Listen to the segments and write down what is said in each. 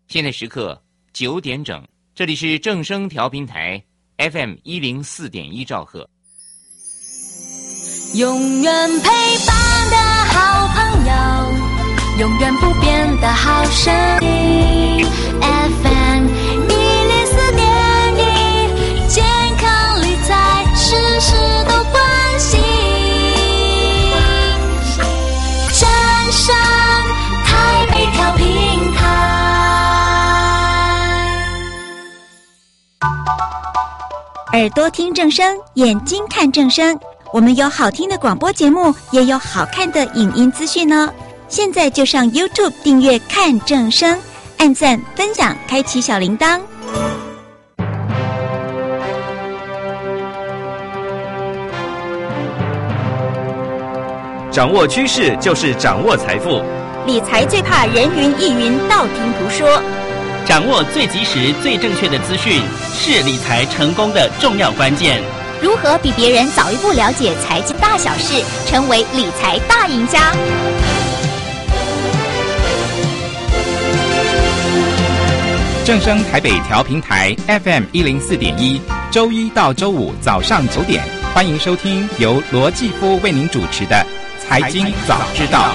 现在时刻9点整，这里是正声调频台 FM104.1兆赫。 永远陪伴的好朋友，永远不变的好声音 FM104.1，健康理财事事都关心。正声台北调频台， 耳朵听正声，眼睛看正声。我们有好听的广播节目，也有好看的影音资讯哦。现在就上 YouTube 订阅看正声，按赞分享，开启小铃铛。 掌握趋势就是掌握财富， 理财最怕人云亦云，道听途说。 掌握最及时、最正确的资讯，是理财成功的重要关键。 如何比别人早一步了解财经大小事，成为理财大赢家？ 正声台北调频台 FM104.1，周一到周五早上9点，欢迎收听由罗继夫为您主持的《财经早知道》。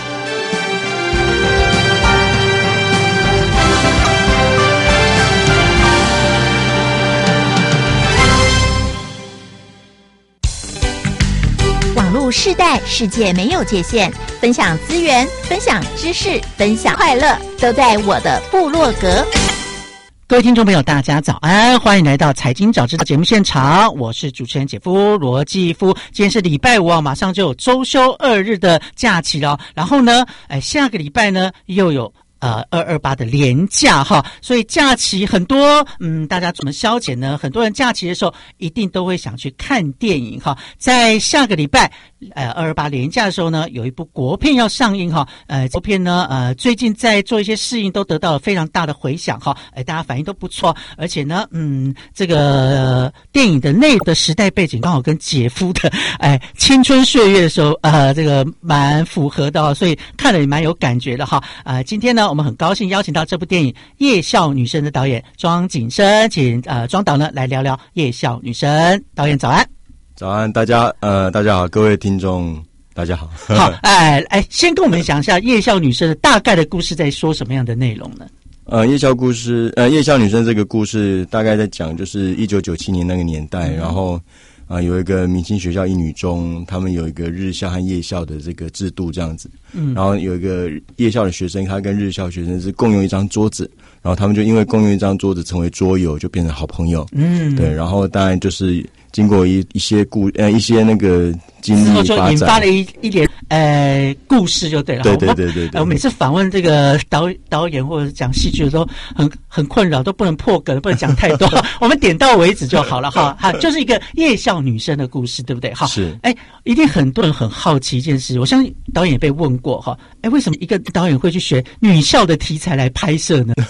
网络世代，世界没有界限，分享资源，分享知识，分享快乐，都在我的部落格。 各位听众朋友，大家早安，欢迎来到财经早知道节目现场，我是主持人姐夫罗继夫。今天是礼拜5啊，马上就有周休2日的假期了。然后呢，下个礼拜呢又有228的连假哈，所以假期很多，大家怎么消遣呢？很多人假期的时候一定都会想去看电影哈。在下个礼拜228连假的时候呢，有一部国片要上映哈。国片呢最近在做一些试映都得到了非常大的回响哈，大家反应都不错，而且呢这个电影的内的时代背景刚好跟姐夫的青春岁月的时候这个蛮符合的，所以看了也蛮有感觉的哈。今天呢我们很高兴邀请到这部电影《夜校女生》的导演庄景生，请庄导呢来聊聊《夜校女生》。导演早安。 早安，大家好，各位听众大家好。 好，先跟我们讲一下《夜校女生》的大概的故事在说什么样的内容呢？ 夜校女生这个故事大概在讲就是1997年那个年代，然后有一个明星学校一女中，他们有一个日校和夜校的这个制度这样子。然后有一个夜校的学生，他跟日校学生是共用一张桌子，然后他们就因为共用一张桌子成为桌友，就变成好朋友。对，然后当然就是经过一些那个经历发展， 就引发了一点故事就对了。 对。 我每次访问这个导演或者讲戏剧的时候，很困扰，都不能破梗，不能讲太多，我们点到为止就好了哈。就是一个夜校女生的故事，对不对？哈， 是。 一定很多人很好奇一件事，我相信导演也被问过哈。为什么一个导演会去选女校的题材来拍摄呢？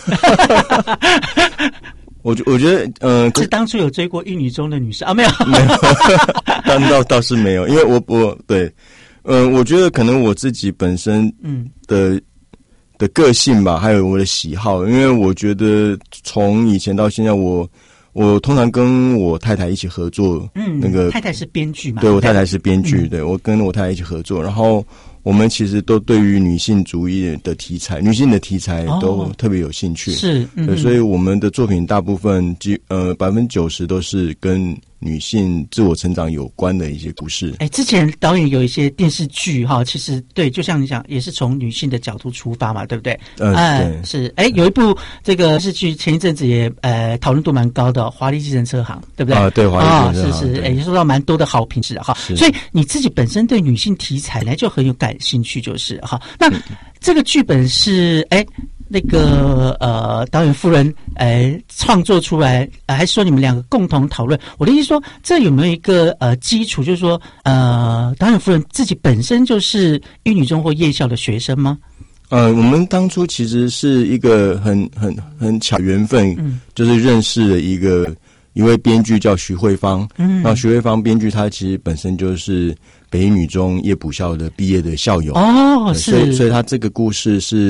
我觉得是当初有追过一女中的女生啊？没有， 倒是没有，因为我对，我觉得可能我自己本身的个性吧，还有我的喜好，因为我觉得从以前到现在，我通常跟我太太一起合作，那个太太是编剧嘛？ 对，我太太是编剧，对，我跟我太太一起合作，然后我们其实都对于女性主义的题材、女性的题材都特别有兴趣， 是， 对，所以我们的作品大部分90%都是跟女性自我成长有关的一些故事。 之前导演有一些电视剧哈，其实对，就像你讲，也是从女性的角度出发嘛，对不对？ 对， 是。有一部这个电视剧前一阵子也讨论度蛮高的，《华丽计程车行》，对不对？ 对，华丽计程车行， 是，也受到蛮多的好评是的哈。所以你自己本身对女性题材呢就很有感兴趣，就是哈。那这个剧本是那个导演夫人创作出来，还是说你们两个共同讨论？我的意思说，这有没有一个基础，就是说导演夫人自己本身就是一女中或夜校的学生吗？ 我们当初其实是一个很巧缘分，就是认识了一位编剧叫徐慧芳，然后徐慧芳编剧他其实本身就是北一女中夜补校的毕业的校友， 是， 所以他这个故事是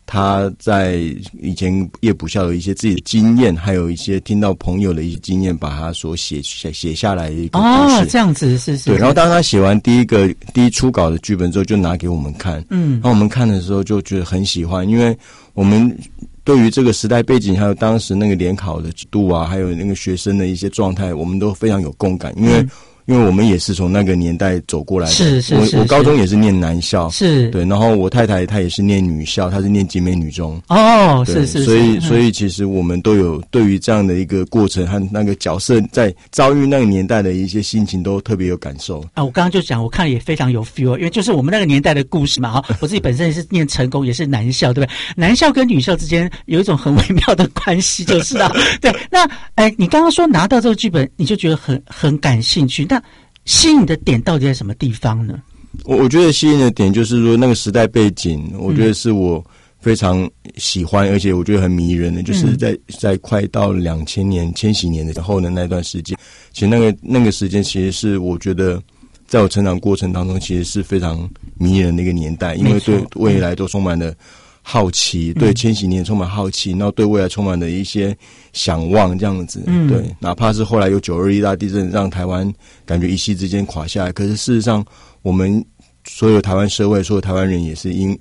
他在以前夜捕校的一些自己的经验，还有一些听到朋友的一些经验，把他所写下来的一个故事。 这样子是。 对，然后当他写完第一初稿的剧本之后，就拿给我们看。然后我们看的时候就觉得很喜欢，因为我们对于这个时代背景，还有当时那个联考的制度啊，还有那个学生的一些状态，我们都非常有共感，因为我们也是从那个年代走过来的。是。我高中也是念男校，是对，然后我太太她也是念女校，她是念景美女中。是。所以其实我们都有对于这样的一个过程和那个角色在遭遇那个年代的一些心情都特别有感受。 我刚刚就讲，我看也非常有 feel， 因为就是我们那个年代的故事嘛。我自己本身也是念成功，也是男校，对不对？男校跟女校之间有一种很微妙的关系，就是了。对，那你刚刚说拿到这个剧本，你就觉得很感兴趣，那吸引的点到底在什么地方呢？ 我觉得吸引的点就是说那个时代背景，我觉得是我非常喜欢，而且我觉得很迷人的，就是在快到2000年千禧年的时候的那段时间，其实那个时间其实是我觉得在我成长过程当中其实是非常迷人的一个年代，因为对未来都充满了好奇，对千禧年充满好奇，然后对未来充满了一些想望，这样子。对，哪怕是后来有921大地震让台湾感觉一夕之间垮下来，可是事实上我们所有台湾社会，所有台湾人也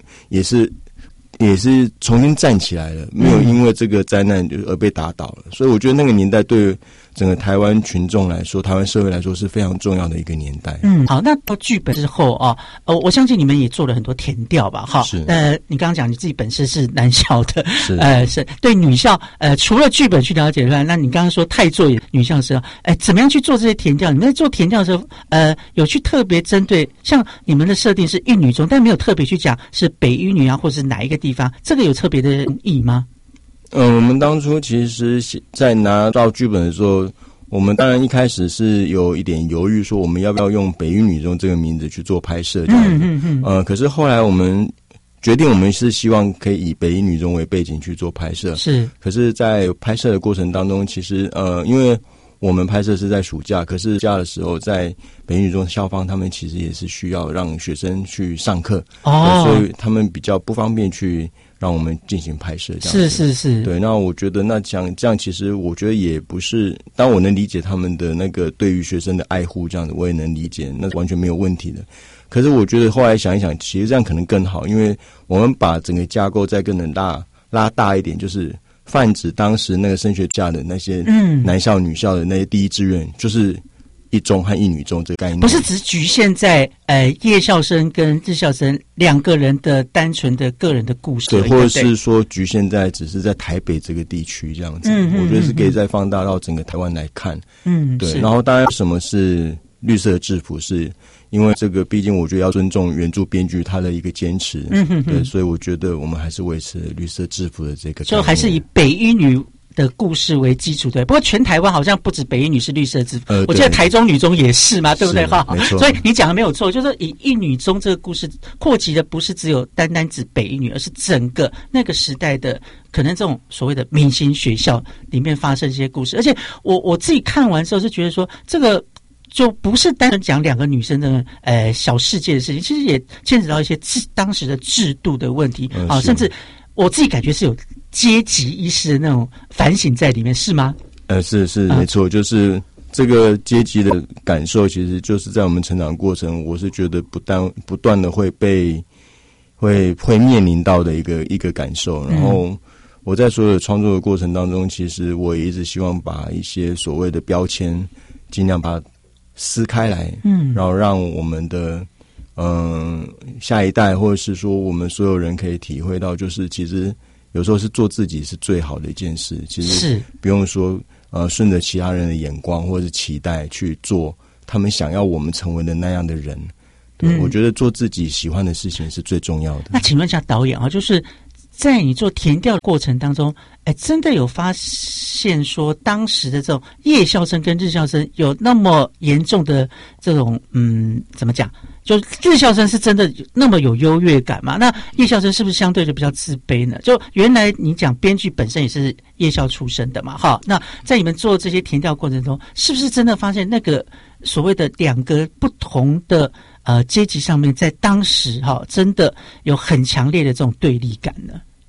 是重新站起来了，没有因为这个灾难而被打倒了。所以我觉得那个年代对整个台湾群众来说，台湾社会来说是非常重要的一个年代。 好，那到剧本之后我相信你们也做了很多田调吧？哈， 是。 你刚刚讲你自己本身是男校的， 是是对女校除了剧本去了解之外，那你刚刚说太做女校的时候，怎么样去做这些田调？你们在做田调的时候，有去特别针对像你们的设定是一女中，但没有特别去讲是北一女啊，或者是哪一个地方，这个有特别的意义吗？ 我们当初其实在拿到剧本的时候，我们当然一开始是有一点犹豫，说我们要不要用北一女中这个名字去做拍摄这样子。可是后来我们决定，我们是希望可以以北一女中为背景去做拍摄。 是。 可是在拍摄的过程当中，其实因为我们拍摄是在暑假，可是假的时候在北一女中校方他们其实也是需要让学生去上课，所以他们比较不方便去让我们进行拍摄，这样子。是。对，那我觉得那这样其实我觉得也不是，当我能理解他们的那个对于学生的爱护这样子，我也能理解，那完全没有问题的。可是我觉得后来想一想，其实这样可能更好，因为我们把整个架构再更能拉大一点，就是泛指当时那个升学架的那些男校女校的那些第一志愿，就是一中和一女中这个概念， 不是只局限在夜校生跟日校生两个人的单纯的个人的故事， 对，或者是说局限在只是在台北这个地区这样子。我觉得是可以再放大到整个台湾来看。对。然后当然什么是绿色的制服，是因为这个毕竟我觉得要尊重原著编剧他的一个坚持。对，所以我觉得我们还是维持绿色制服的这个， 所以还是以北一女的故事为基础，对。不过全台湾好像不止北一女是绿色制服，我记得台中女中也是嘛，对不对？ 没错。 所以你讲的没有错，就是以一女中这个故事扩及的不是只有单单指北一女，而是整个那个时代的可能这种所谓的明星学校里面发生这些故事。而且我自己看完之后是觉得说，这个就不是单纯讲两个女生的小世界的事情，其实也牵扯到一些当时的制度的问题甚至我自己感觉是有阶级意识的那种反省在里面，是吗？ 是没错，就是这个阶级的感受，其实就是在我们成长过程，我是觉得不断的会面临到的一个感受。然后我在所有的创作的过程当中，其实我也一直希望把一些所谓的标签尽量把它撕开来，然后让我们的下一代，或者是说我们所有人可以体会到，就是其实有时候是做自己是最好的一件事，其实不用说顺着其他人的眼光或者是期待去做他们想要我们成为的那样的人。对，我觉得做自己喜欢的事情是最重要的。 那请问一下导演就是在你做田调的过程当中，真的有发现说当时的这种夜校生跟日校生有那么严重的这种怎么讲？就日校生是真的那么有优越感吗？那夜校生是不是相对就比较自卑呢？就原来你讲编剧本身也是夜校出身的嘛，那在你们做这些田调过程中，是不是真的发现那个所谓的两个不同的阶级上面，在当时真的有很强烈的这种对立感呢？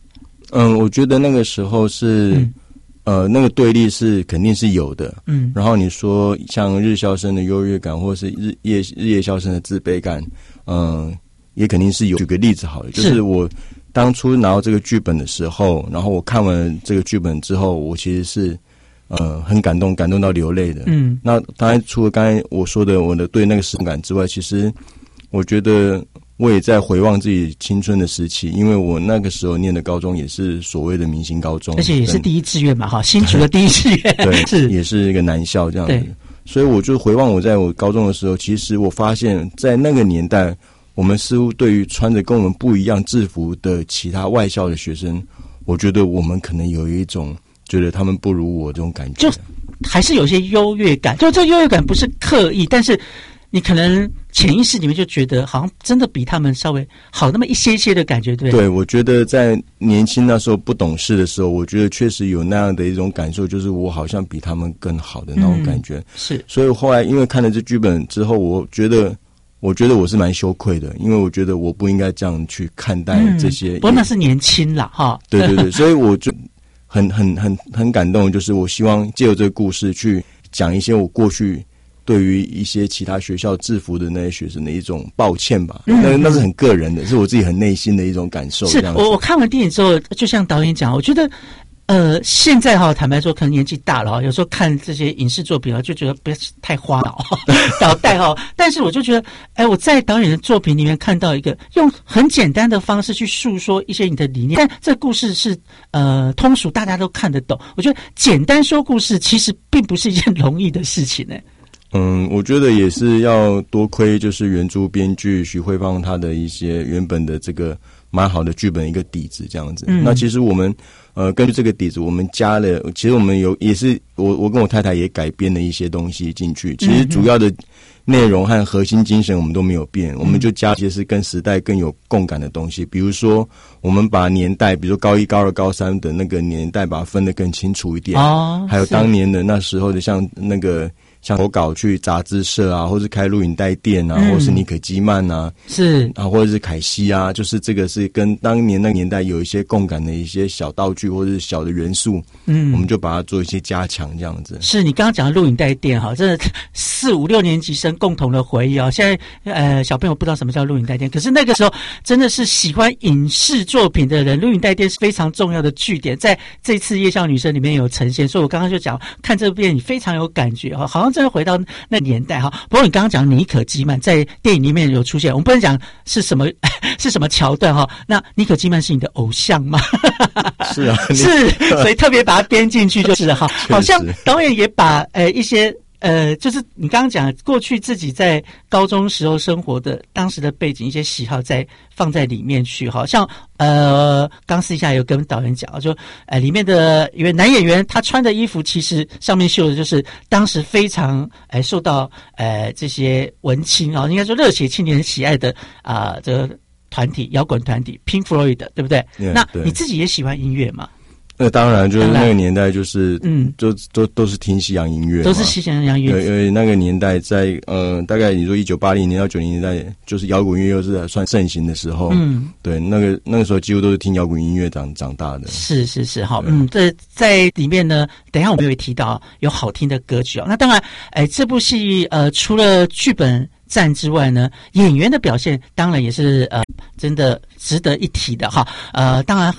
我觉得那个时候是。那个对立是肯定是有的，然后你说像日校生的优越感，或是日夜校生的自卑感，也肯定是有。举个例子好了，就是我当初拿到这个剧本的时候，然后我看完这个剧本之后，我其实是很感动到流泪的。那当然除了刚才我说的我的对那个时空感之外，其实我觉得。我也在回望自己青春的时期，因为我那个时候念的高中也是所谓的明星高中， 而且也是第一志愿嘛，哈，新竹的第一志愿， 对， 是也是一个男校这样子。所以我就回望我在我高中的时候，其实我发现，在那个年代，我们似乎对于穿着跟我们不一样制服的其他外校的学生，我觉得我们可能有一种觉得他们不如我这种感觉， 就还是有些优越感，就这优越感不是刻意，但是。你可能潜意识里面就觉得好像真的比他们稍微好那么一些些的感觉，对不对？ 对，我觉得在年轻那时候不懂事的时候，我觉得确实有那样的一种感受，就是我好像比他们更好的那种感觉。 是， 所以后来因为看了这剧本之后，我觉得我是蛮羞愧的，因为我觉得我不应该这样去看待这些。 不过那是年轻啦，哈。 对对对，所以我就很感动，就是我希望借由这个故事去讲一些我过去。对于一些其他学校制服的那些学生的一种抱歉吧，那是很个人的，是我自己很内心的一种感受。 是我看完电影之后，就像导演讲，我觉得现在坦白说，可能年纪大了有时候看这些影视作品就觉得不要太花脑袋但是我就觉得，我在导演的作品里面看到一个用很简单的方式去诉说一些你的理念，但这个故事是通俗，大家都看得懂。我觉得简单说故事其实并不是一件容易的事情呢。 我觉得也是要多亏就是原著编剧许慧芳他的一些原本的这个蛮好的剧本一个底子这样子。那其实我们根据这个底子，我们加了，其实我们也是我跟我太太也改编了一些东西进去。其实主要的内容和核心精神我们都没有变，我们就加一些是跟时代更有共感的东西。比如说，我们把年代，比如说高一、高二、高三的那个年代，把它分得更清楚一点。还有当年的那时候的像投稿去杂志社啊，或是开录影带店啊，或是尼可基曼啊， 是啊，或者是凯西啊，就是这个是跟当年那个年代有一些共感的一些小道具或者是小的元素，我们就把它做一些加强这样子。 是你刚刚讲的录影带店真的4、5、6年级生共同的回忆现在小朋友不知道什么叫录影带店，可是那个时候真的是喜欢影视作品的人，录影带店是非常重要的据点，在这次夜校女生里面有呈现。所以我刚刚就讲看这部电影非常有感觉好像真的回到那年代不过你刚刚讲妮可基曼在电影里面有出现，我们不能讲是什么是什么桥段那妮可基曼是你的偶像吗？ 是啊， 是，所以特别把它编进去就是好像导演也把一些就是你刚刚讲过去自己在高中时候生活的当时的背景一些喜好再放在里面去像刚私下有跟导演讲就里面的一位男演员他穿的衣服其实上面绣的就是当时非常受到这些文青应该说热血青年喜爱的这个团体摇滚团体 Pink Floyd 对不对？那你自己也喜欢音乐吗？ 那当然，就是那个年代，就是都是听西洋音乐， 都是西洋音乐。 因为那个年代在大概你说1980年到90年代，就是摇滚乐又是算盛行的时候。对，那个时候几乎都是听摇滚音乐长大的。是在里面呢，等一下我们会提到有好听的歌曲那当然，这部戏除了剧本战之外呢，演员的表现当然也是真的值得一提的当然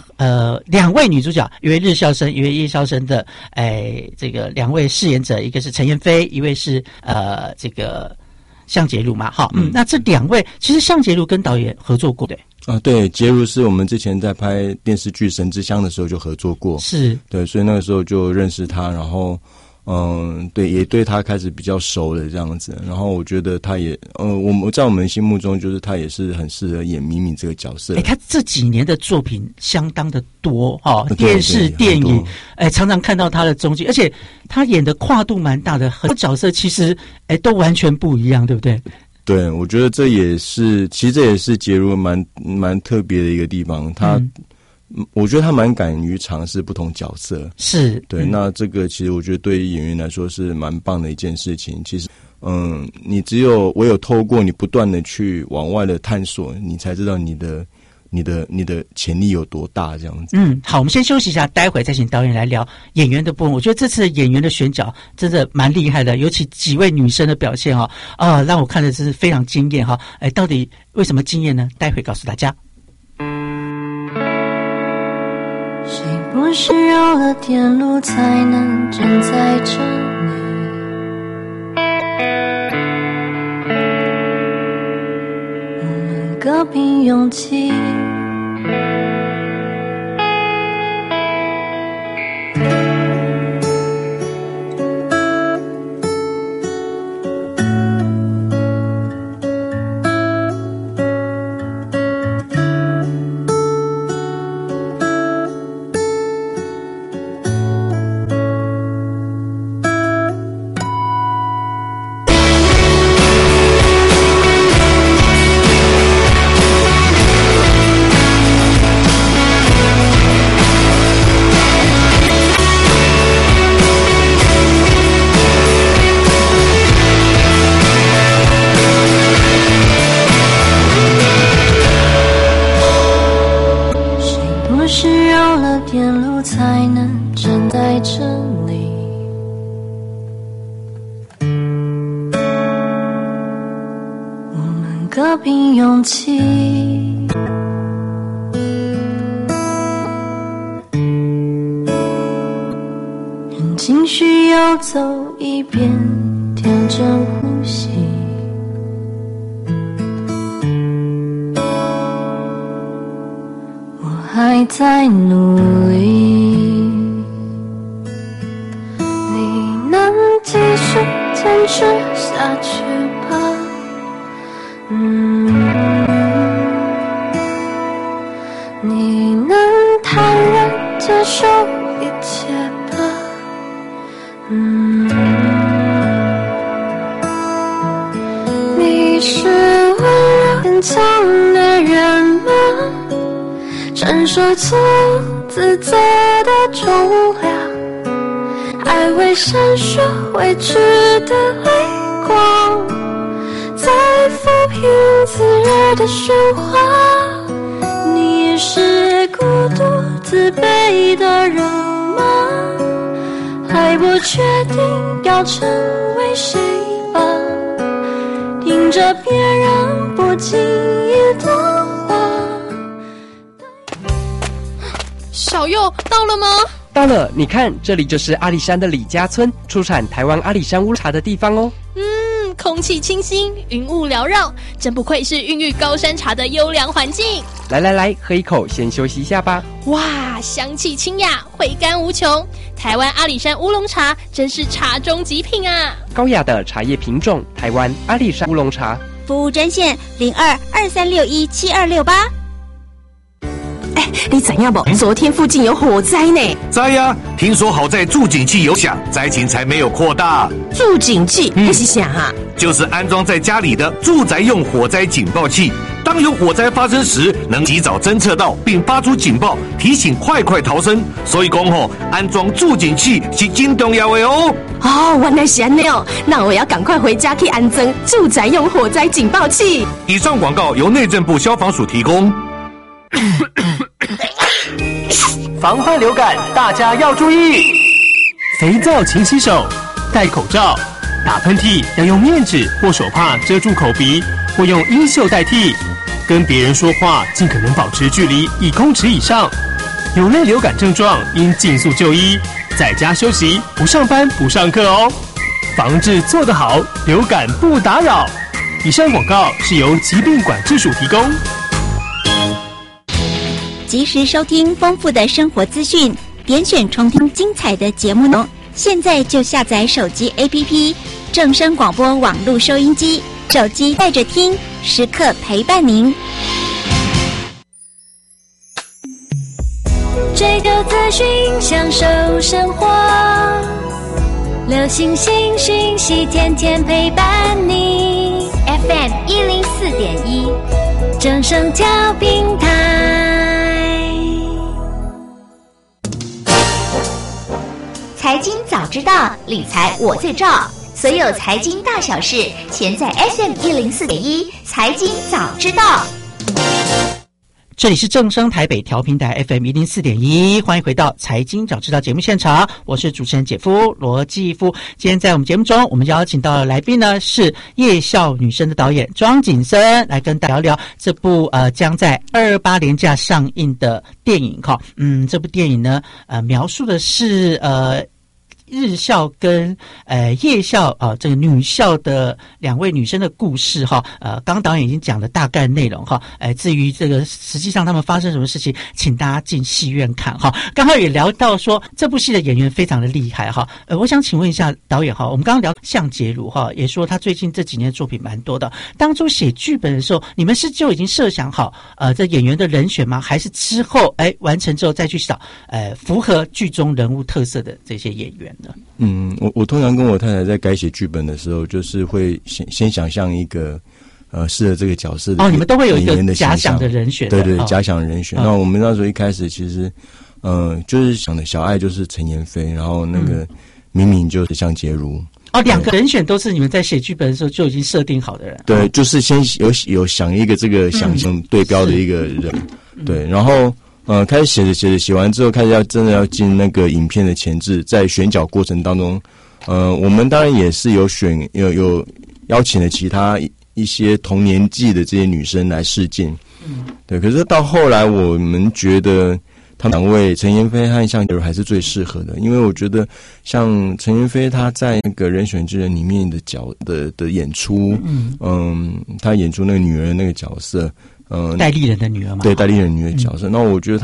2位女主角，一位日校生，一位夜校生的这个2位饰演者，一个是陈妍霏，一位是这个向杰如嘛那这2位其实向杰如跟导演合作过对，杰如是我们之前在拍电视剧《神之乡》的时候就合作过， 是对， 所以那个时候就认识他，然后对，也对他开始比较熟了这样子。然后我觉得他也，我在我们心目中，就是他也是很适合演敏敏这个角色。 他这几年的作品相当的多电视、电影，常常看到他的踪迹，而且他演的跨度蛮大的，很多角色其实都完全不一样，对不对？ 对，我觉得这也是杰如蛮特别的一个地方，我觉得他蛮敢于尝试不同角色， 是对。那这个其实我觉得对于演员来说是蛮棒的一件事情。其实，你唯有透过你不断的去往外的探索，你才知道你你的潜力有多大这样子。 好，我们先休息一下，待会再请导演来聊演员的部分。我觉得这次演员的选角真的蛮厉害的，尤其几位女生的表现让我看的真是非常惊艳到底为什么惊艳呢？待会告诉大家。 谁不是有了电路才能站在这里？我们各凭勇气，各凭勇气，让情绪游走一遍，调整呼吸。我还在努力，你能继续坚持下去吧。你能坦然接受一切吧。你是温柔坚强的人吗？承受错自责的重量，爱会闪烁委屈的泪光，在抚平自热的喧哗。你是孤独自卑的人吗？还不确定要成为谁吧，听着别人不经意的话。 小佑到了吗？ 到了，你看，这里就是阿里山的李家村，出产台湾阿里山乌龙茶的地方哦。 空气清新，云雾缭绕，真不愧是孕育高山茶的优良环境。 来，喝一口，先休息一下吧。 哇，香气清雅，回甘无穷。台湾阿里山乌龙茶真是茶中极品啊！ 高雅的茶叶品种，台湾阿里山乌龙茶。 服务专线0223617268。 你怎样不？昨天附近有火灾呢。 灾呀！听说好在住警器有响，灾情才没有扩大。 住警器那是啥啊？ 就是安装在家里的住宅用火灾警报器。当有火灾发生时，能及早侦测到并发出警报，提醒快逃生。所以讲安装住警器是真重要的哦。 原来是这样，那我要赶快回家去安装住宅用火灾警报器。 以上广告由内政部消防署提供。 防范流感，大家要注意：肥皂勤洗手，戴口罩，打喷嚏要用面纸或手帕遮住口鼻，或用衣袖代替。跟别人说话尽可能保持距离1公尺以上。有类流感症状应尽速就医，在家休息，不上班不上课哦。防治做得好，流感不打扰。以上广告是由疾病管制署提供。 及时收听丰富的生活资讯，点选重听精彩的节目内容。现在就下载手机 APP 正声广播网络收音机，手机带着听，时刻陪伴您。 追求资讯，享受生活，流行新讯息，天天陪伴你。FM 104.1，正声调频台。 财经早知道，理财我最照。所有财经大小事，全在 FM 104.1财经早知道。 这里是正声台北调频台 FM104.1，欢迎回到财经早知道节目现场，我是主持人姐夫罗继夫。今天在我们节目中，我们邀请到的来宾呢是夜校女生的导演庄景森，来跟大家聊聊这部将在228连假上映的电影哈。这部电影呢描述的是日校跟夜校这个女校的两位女生的故事哈。刚导演已经讲了大概内容哈。至于这个实际上他们发生什么事情，请大家进戏院看哈。刚刚也聊到说这部戏的演员非常的厉害哈。我想请问一下导演哈，我们刚刚聊向杰如哈，也说他最近这几年的作品蛮多的。当初写剧本的时候，你们是就已经设想好这演员的人选吗？还是之后完成之后再去找符合剧中人物特色的这些演员？ 我通常跟我太太在改写剧本的时候，就是会先想象一个适合这个角色的你们都会有一个假想的人选的。 对，假想的人选。那我们那时候一开始其实就是想的小爱就是陈妍霏，然后那个明明就是向洁如。 两个人选都是你们在写剧本的时候就已经设定好的人。 对，就是先有想一个这个想象对标的一个人。对，然后开始写完之后，开始真的要进那个影片的前置，在选角过程当中，我们当然也是有邀请了其他一些同年纪的这些女生来试镜。对，可是到后来我们觉得他们两位陈妍霏和向洁如还是最适合的，因为我觉得像陈妍霏她在那个人选之人里面的的演出，她演出那个女人那个角色。 戴丽人的女儿嘛， 对，戴丽人女儿角色。那我觉得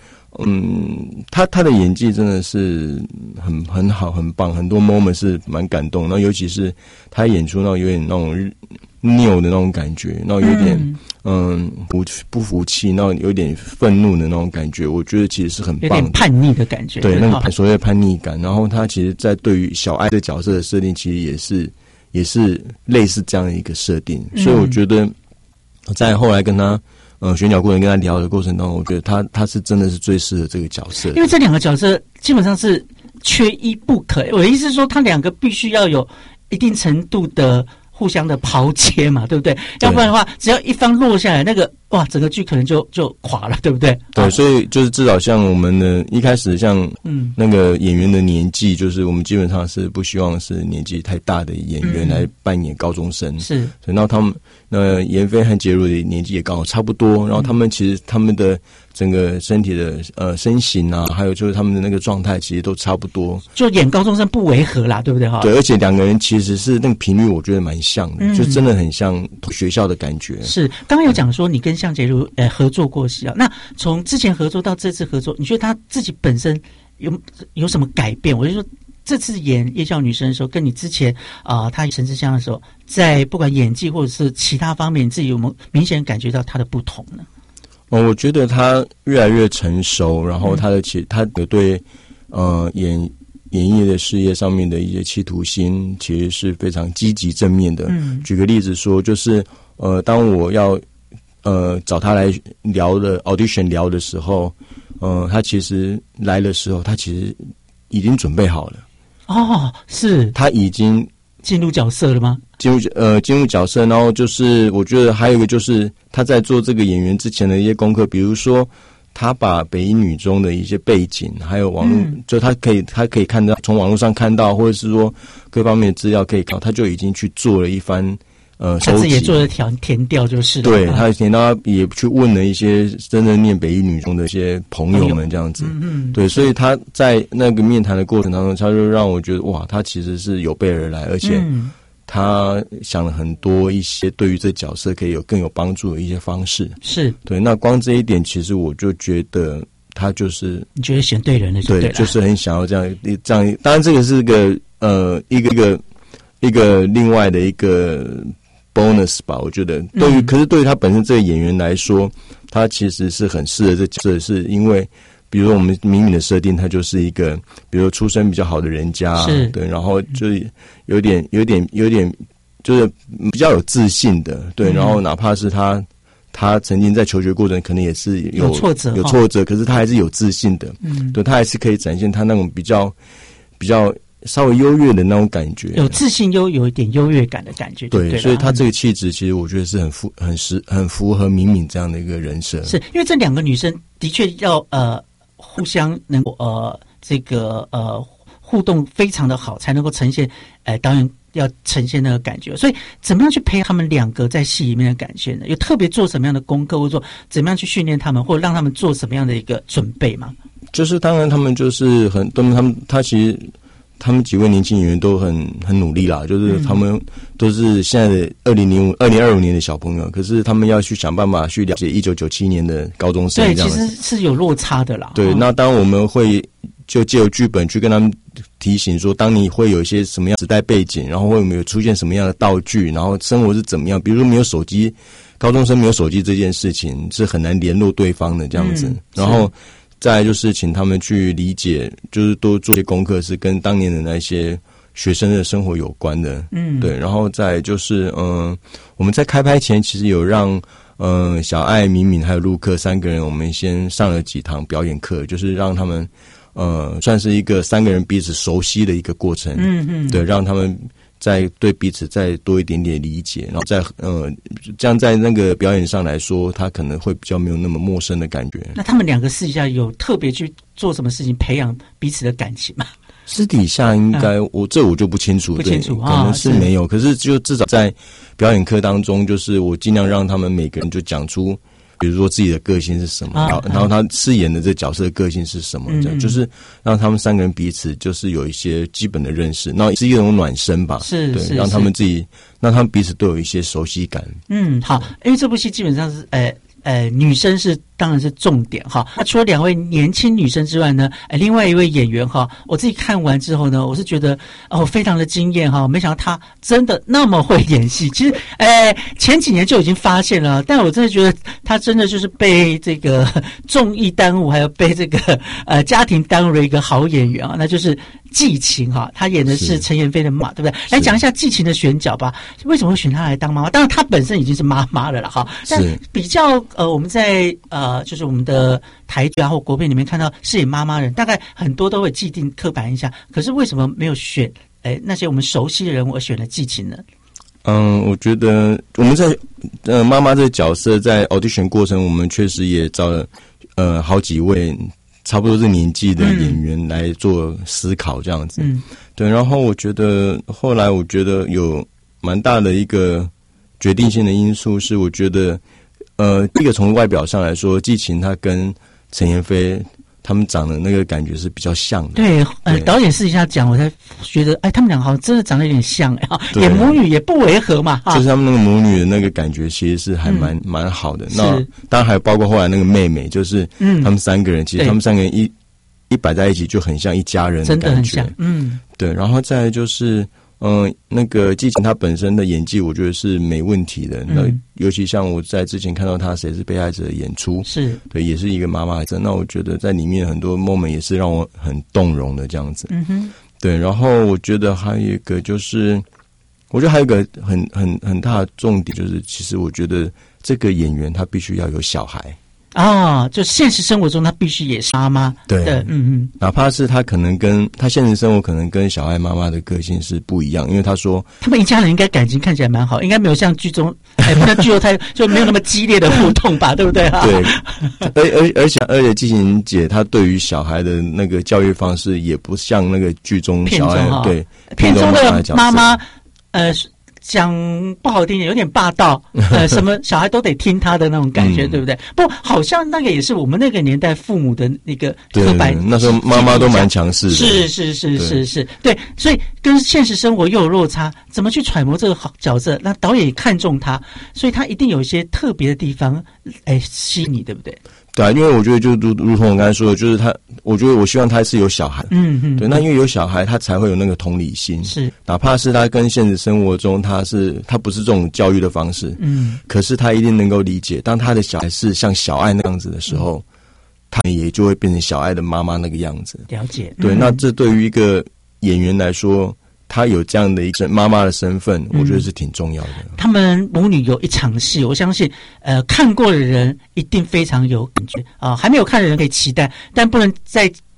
她的演技真的是很好，很棒，很多 moment 是蛮感动。那尤其是她演出那有点那种拗的那种感觉，那有点不服气，那有点愤怒的那种感觉，我觉得其实是很棒的， 有点叛逆的感觉。 对，那个所谓的叛逆感。然后她其实在对于小爱的角色的设定，其实也是类似这样的一个设定，所以我觉得。在后来跟他选角过程跟他聊的过程当中，我觉得他是真的是最适合这个角色的， 因为这两个角色基本上是缺一不可。我的意思是说，他两个必须要有一定程度的互相的抛接嘛，对不对？要不然的话，只要一方落下来，那个整个剧可能就垮了，对不对？ 对，所以就是至少像我们的一开始像那个演员的年纪，就是我们基本上是不希望是年纪太大的演员来扮演高中生， 是。 然后他们妍霏和洁如的年纪也刚好差不多，然后他们其实他们的整个身体的身形啊，还有就是他们的那个状态其实都差不多， 就演高中生不违和啦，对不对哈？ 对，而且两个人其实是那个频率，我觉得蛮像的，就真的很像学校的感觉。 是，刚刚有讲说你跟向洁如合作过戏啊，那从之前合作到这次合作，你觉得他自己本身有什么改变？我就说这次演夜校女生的时候，跟你之前他陈志香的时候，在不管演技或者是其他方面，你自己有没有明显感觉到他的不同呢？ 我觉得他越来越成熟，然后他有对演艺的事业上面的一些企图心，其实是非常积极正面的。举个例子说，就是当我要找他来聊的 audition 聊的时候，他其实来的时候，他其实已经准备好了。 是他已经进入角色了吗？ 进入角色，然后就是我觉得还有一个就是他在做这个演员之前的一些功课，比如说他把北一女中的一些背景，还有网络，就他可以看到，从网络上看到，或者是说各方面的资料可以看到，他就已经去做了一番他自己也做了填调，就是了。 对，他填到，也去问了一些真正念北一女中的一些朋友们，这样子。对，所以他在那个面谈的过程当中，他就让我觉得哇，他其实是有备而来，而且他想了很多一些对于这角色可以更有帮助的一些方式。 是对， 那光这一点，其实我就觉得他就是你觉得选对人了， 对，就是很想要这样。当然这个是个一个另外的一个bonus 吧，我觉得可是对于他本身这个演员来说，他其实是很适合这角色，是因为比如说我们明明的设定，他就是一个比如说出身比较好的人家，对，然后就是有点就是比较有自信的，对，然后哪怕是他曾经在求学过程可能也是有挫折，可是他还是有自信的，对，他还是可以展现他那种比较稍微优越的那种感觉， 有自信有一点优越感的感觉。对， 所以他这个气质其实我觉得是很符合敏敏这样的一个人设。 是因为这两个女生的确要互相能够互动非常的好，才能够呈现导演要呈现那个感觉。所以怎么样去培养他们两个在戏里面的感觉呢？有特别做什么样的功课，或者说怎么样去训练他们，或者让他们做什么样的一个准备吗？ 就是当然他们就是他们几位年轻演员都很努力啦，就是他们都是现在的2025年的小朋友，可是他们要去想办法去了解1997年的高中生。 对，其实是有落差的啦。 对，那当我们会就借由剧本去跟他们提醒说，当你会有一些什么样时代背景，然后会有出现什么样的道具，然后生活是怎么样，比如说没有手机，高中生没有手机这件事情是很难联络对方的这样子，然后再来就是请他们去理解，就是多做些功课，是跟当年的那些学生的生活有关的。对，然后再来就是我们在开拍前其实有让小爱、敏敏还有陆克三个人，我们先上了几堂表演课，就是让他们算是一个三个人彼此熟悉的一个过程。对，让他们再对彼此再多一点点理解，然后再这样在那个表演上来说，他可能会比较没有那么陌生的感觉。 那他们两个私底下有特别去做什么事情培养彼此的感情吗？ 私底下应该我就不清楚， 可能是没有。可是就至少在表演课当中，就是我尽量让他们每个人就讲出，比如说自己的个性是什么，然后他饰演的这角色的个性是什么，这样就是让他们三个人彼此就是有一些基本的认识，然后是一种暖身吧，对，让他们彼此都有一些熟悉感。 好，因为这部戏基本上是女生当然是重点哈。那除了两位年轻女生之外呢，另外一位演员哈，我自己看完之后呢，我是觉得非常的惊艳哈。没想到她真的那么会演戏。其实前几年就已经发现了，但我真的觉得她真的就是被这个综艺耽误，还有被这个家庭耽误的一个好演员啊，那就是季晴哈。她演的是陈妍霏的妈，对不对？来讲一下季晴的选角吧。为什么会选她来当妈妈？当然她本身已经是妈妈了啦哈。但比较我们在就是我们的台剧啊或国片里面看到饰演妈妈人，大概很多都会既定刻板印象。可是为什么没有选那些我们熟悉的人物而选了季晴呢？ 我觉得我们在妈妈这个角色在 audition 过程，我们确实也找了好几位差不多是年纪的演员来做思考这样子。对，然后后来我觉得有蛮大的一个决定性的因素是，我觉得第一个从外表上来说，季晴她跟陈妍霏他们长得那个感觉是比较像的。 对，导演私底下讲，我才觉得他们两个好像真的长得有点像演母女也不违和嘛。 就是他们那个母女的那个感觉其实是还蛮好的。那当然还有包括后来那个妹妹，就是他们三个人，其实他们三个人一摆在一起就很像一家人的感觉。真的很像。对，然后再来就是那个季晴她本身的演技，我觉得是没问题的。那尤其像我在之前看到她《谁是被害者》的演出，对，也是一个妈妈的。那我觉得在里面很多 moment 也是让我很动容的这样子。对，然后我觉得还有一个就是，我觉得还有一个很大的重点就是，其实我觉得这个演员他必须要有小孩。 就现实生活中他必须也是妈妈。 对，哪怕是他可能跟他现实生活可能跟小爱妈妈的个性是不一样，因为他说他们一家人应该感情看起来蛮好，应该没有像剧中不像剧中太就没有那么激烈的互动吧，对不对？ 对，而且季晴姐她对于小孩的那个教育方式也不像那个剧中小爱对片中的妈妈讲不好听点，有点霸道，什么小孩都得听他的那种感觉，对不对？不，好像那个也是我们那个年代父母的那个刻板。 那时候妈妈都蛮强势的。 是，对，所以跟现实生活又有落差，怎么去揣摩这个好角色？那导演也看中他，所以他一定有一些特别的地方，吸引你，对不对？ 对啊，因为我觉得就如同我刚才说的，就是我觉得我希望他是有小孩，对，那因为有小孩，他才会有那个同理心， 是， 哪怕是他跟现实生活中他不是这种教育的方式，可是他一定能够理解，当他的小孩是像小爱那样子的时候，他也就会变成小爱的妈妈那个样子， 了解， 对，那这对于一个演员来说，他有这样的一个妈妈的身份，我觉得是挺重要的。 他们母女有一场戏，我相信看过的人一定非常有感觉啊，还没有看的人可以期待，但不能在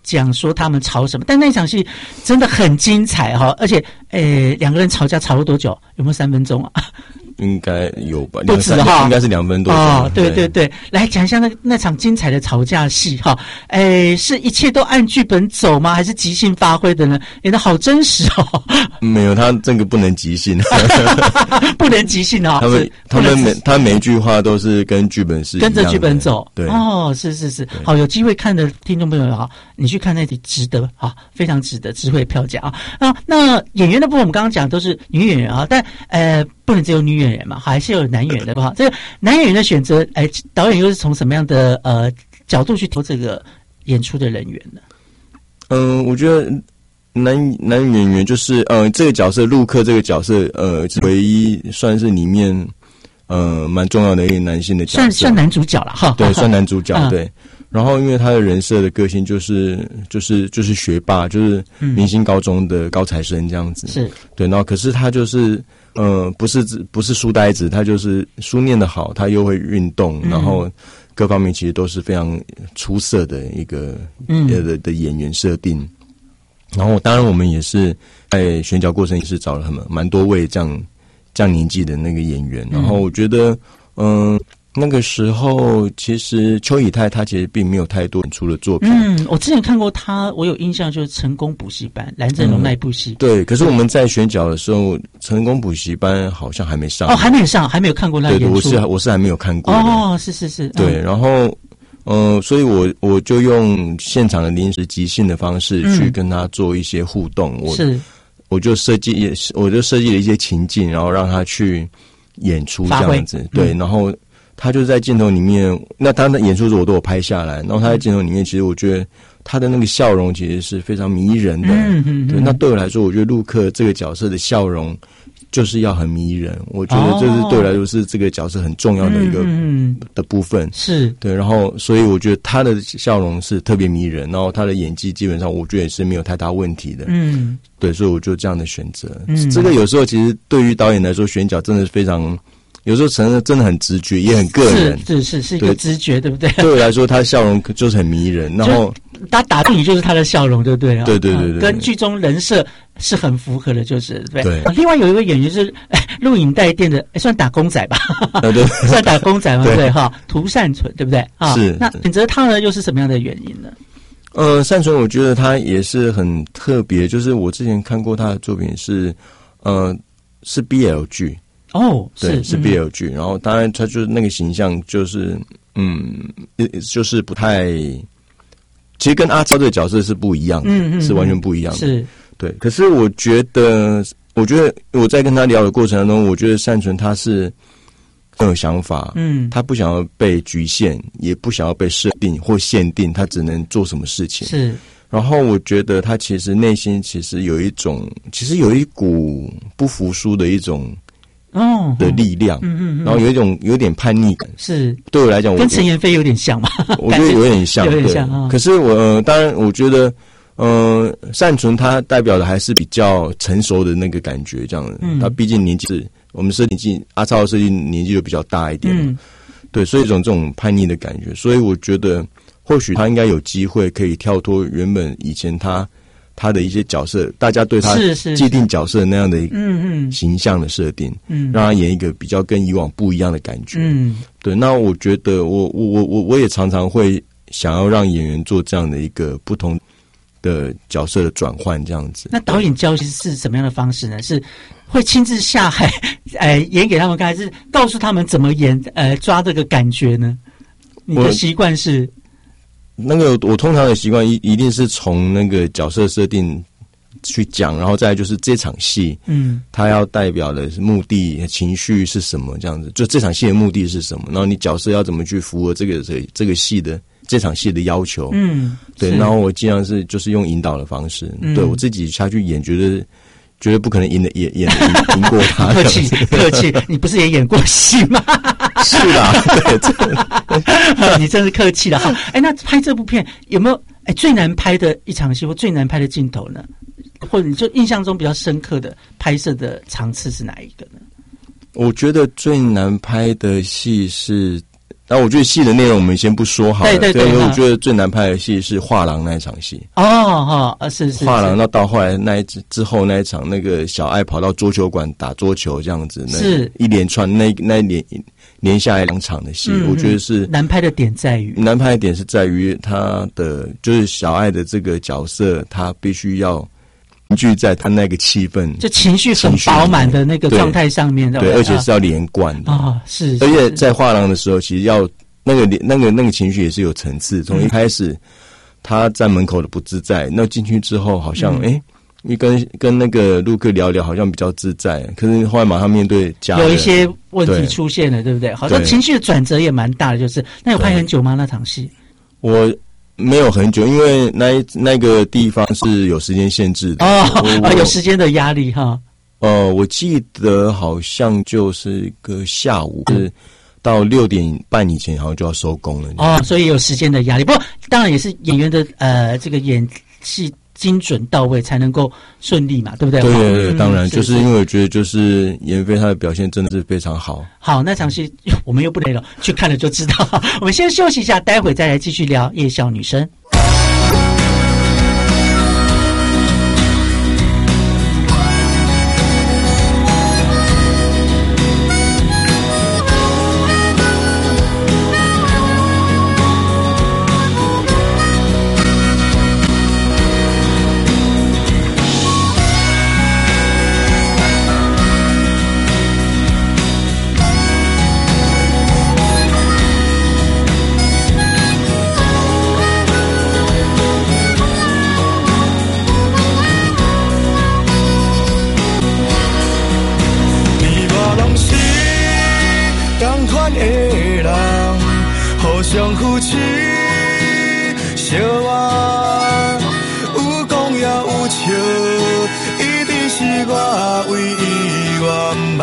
讲说他们吵什么，但那场戏真的很精彩哈，而且两个人吵架吵了多久？有没有3分钟啊？ 应该有吧， 不止哈， 应该是2分多哦。对对对，来讲一下那场精彩的吵架戏哈。是一切都按剧本走吗？还是即兴发挥的呢？演得好真实哦。 没有，他这个不能即兴， 不能即兴哦。 他每一句话都是跟剧本是一样的， 跟着剧本走。 对哦，是，好，有机会看的听众朋友哈，你去看那里值得啊，非常值得，值回票价啊。那演员的部分我们刚刚讲都是女演员啊，但不能只有女演员嘛，还是有男演员的不好。这个男演员的选择，导演又是从什么样的角度去挑这个演出的人员呢？ 我觉得男演员就是这个角色陆克这个角色唯一算是里面蛮重要的一个男性的角色， 算男主角了哈。 对，算男主角对。然后因为他的人设的个性就是学霸，就是明星高中的高材生这样子。 是对，然后可是他就是不是书呆子，他就是书念得好，他又会运动，然后各方面其实都是非常出色的一个的演员设定。然后当然我们也是在选角过程也是找了蛮多位这样年纪的那个演员。然后我觉得那个时候其实邱以泰他其实并没有太多演出的作品。 我之前看过他，我有印象就是成功补习班蓝正龙那一部戏。 对，可是我们在选角的时候，成功补习班好像还没上。 还没有上，还没有看过那演出。 对，我是还没有看过的。 哦，是。 对，然后所以我就用现场的临时即兴的方式去跟他做一些互动。我就设计了一些情境，然后让他去演出这样子。对，然后他就在镜头里面，那他的演出我都有拍下来，然后他在镜头里面，其实我觉得他的那个笑容其实是非常迷人的。对，那对我来说，我觉得陆克这个角色的笑容就是要很迷人，我觉得这是对我来说是这个角色很重要的一个的部分。 是对， 然后所以我觉得他的笑容是特别迷人，然后他的演技基本上我觉得也是没有太大问题的。对，所以我就这样的选择。这个有时候其实对于导演来说，选角真的是非常。有时候真的很直觉，也很个人， 是一个直觉，对不对？ 对我来说，他的笑容就是很迷人，然后他打动你就是他的笑容，对不对？ 对， 跟剧中人设是很符合的，就是对。另外有一位演员是录影带店的，算打工仔吧？ 对， 算打工仔嘛，对不对？哈，涂善存，对不对？ 是。 那选择他呢，又是什么样的原因呢？ 善存，我觉得他也是很特别，就是我之前看过他的作品是 BL 剧。对，是 BL 剧，然后当然他就是那个形象就是就是不太，其实跟阿超这个角色是不一样的，是完全不一样的。 是， 对。可是我觉得我在跟他聊的过程当中，我觉得善存他是很有想法，他不想要被局限，也不想要被设定或限定，他只能做什么事情。 是。 然后我觉得他其实内心其实有一股不服输的一种。的力量，然后有点叛逆感， 是对我来讲， 跟陈妍霏有点像嘛？ 我觉得有点像， 有点像。 可是当然，我觉得，善存他代表的还是比较成熟的那个感觉，这样的。他毕竟年纪是我们设定阿超的设定年纪就比较大一点，对，所以这种叛逆的感觉，所以我觉得或许他应该有机会可以跳脱原本以前他的一些角色，大家对他既定角色那样的形象的设定，让他演一个比较跟以往不一样的感觉。对。那我觉得我也常常会想要让演员做这样的一个不同的角色的转换，这样子。 那导演教是什么样的方式呢？是会亲自下海，演给他们看，还是告诉他们怎么演，抓这个感觉呢？你的习惯是？ 那个我通常的习惯一定是从那个角色设定去讲，然后再来就是这场戏，它要代表的是目的、情绪是什么，这样子。就这场戏的目的是什么，然后你角色要怎么去符合这个戏的这场戏的要求，对。然后我尽量就是用引导的方式，对我自己下去演，绝对不可能赢过他。 客气，你不是也演过戏吗？ 是啦，对， 你真是客气了哈。那拍这部片有没有最难拍的一场戏或最难拍的镜头呢？或者你就印象中比较深刻的拍摄的场次是哪一个呢？ 我觉得最难拍的戏是然后我觉得戏的内容我们先不说好了， 对， 我觉得最难拍的戏是画廊那一场戏。 是画廊到后来之后那一场，那个小爱跑到桌球馆打桌球这样子， 是一连串那连下来2场的戏，我觉得是难拍的点在是在于他的就是小爱的这个角色，他必须要凝聚在他那个气氛， 就情绪很饱满的那个状态上面， 对，而且是要连贯的是， 而且在画廊的时候，其实要那个情绪也是有层次，从一开始他在门口的不自在，那进去之后好像你跟那个陆克聊聊，好像比较自在，可是后来马上面对家人， 有一些问题出现了，对不对？好像情绪的转折也蛮大的，就是那有拍很久吗？那场戏我没有很久，因为那个地方是有时间限制的有时间的压力哈。 我记得好像就是一个下午是到6点半以前，好像就要收工了。 所以有时间的压力，不过当然也是演员的这个演戏精准到位才能够顺利嘛，对不对？ 对，当然就是因为我觉得就是闫飞他的表现真的是非常好。 好，那场戏我们又不累了，去看了就知道。我们先休息一下，待会再来继续聊夜校女生。 夫妻相爱，有讲也有笑，一定是我唯一愿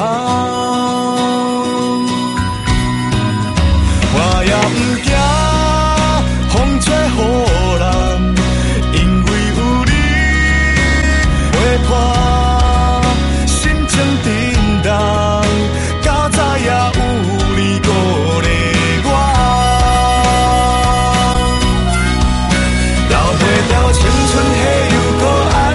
望。我也不惊风吹雨淋，因为有你陪伴，心情沉重，到早也有你鼓励我。青春还有个安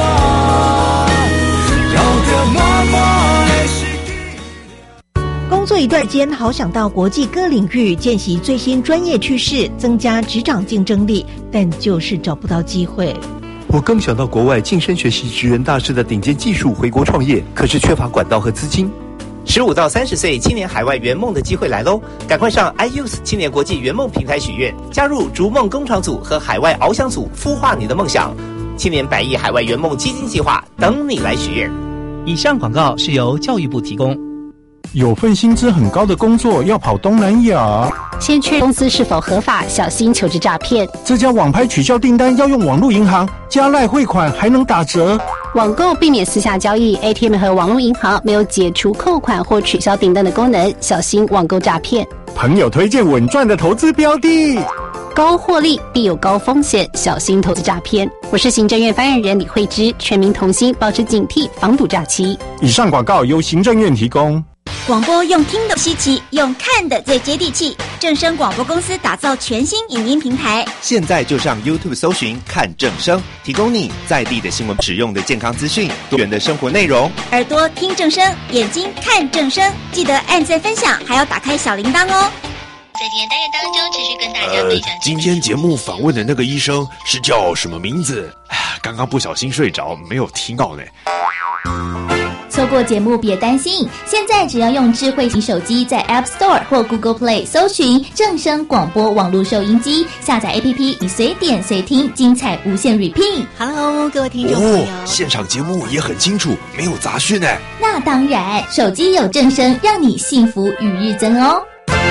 怎？留着满满的思念。 工作一段时间，好想到国际各领域见习最新专业趋势，增加职场竞争力，但就是找不到机会。 我更想到国外晋升学习职人大师的顶尖技术，回国创业，可是缺乏管道和资金。 15到30岁青年海外圆梦的机会来喽！赶快上 iYouth 青年国际圆梦平台许愿，加入逐梦工厂组和海外翱翔组，孵化你的梦想。青年100亿海外圆梦基金计划等你来许愿。 以上广告是由教育部提供。 有份薪资很高的工作要跑东南亚， 先确认公司是否合法，小心求职诈骗。 这家网拍取消订单要用网络银行，加赖汇款还能打折。 网购避免私下交易 ，ATM 和网络银行没有解除扣款或取消订单的功能，小心网购诈骗。 朋友推荐稳赚的投资标的， 高获利必有高风险，小心投资诈骗。我是行政院发言人李慧芝，全民同心，保持警惕，防堵诈欺。 以上广告由行政院提供。 广播用听的稀奇，用看的最接地气。正声广播公司打造全新影音平台， 现在就上 YouTube 搜寻看正声，提供你在地的新闻、实用的健康资讯、多元的生活内容。 耳朵听正声，眼睛看正声，记得按赞分享，还要打开小铃铛哦。 在今天单元当中，持续跟大家分享。 今天节目访问的那个医生是叫什么名字？刚刚不小心睡着，没有听到呢。 错过节目别担心，现在只要用智慧型手机在 App Store 或 Google Play 搜寻正声广播网络收音机，下载 APP， 你随点随听，精彩无限 repeat。Hello， 各位听众朋友， 现场节目也很清楚，没有杂讯哎。 那当然，手机有正声，让你幸福与日增哦。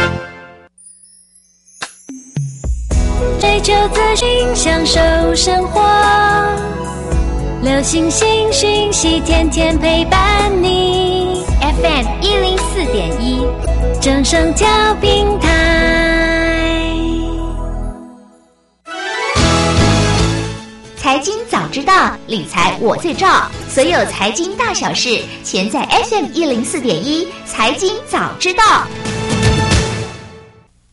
追求资讯，享受生活。流行新讯息，天天陪伴你。 FM 104.1， 正声调频台。 财经早知道，理财我最照。所有财经大小事，全在 FM 104.1，财经早知道。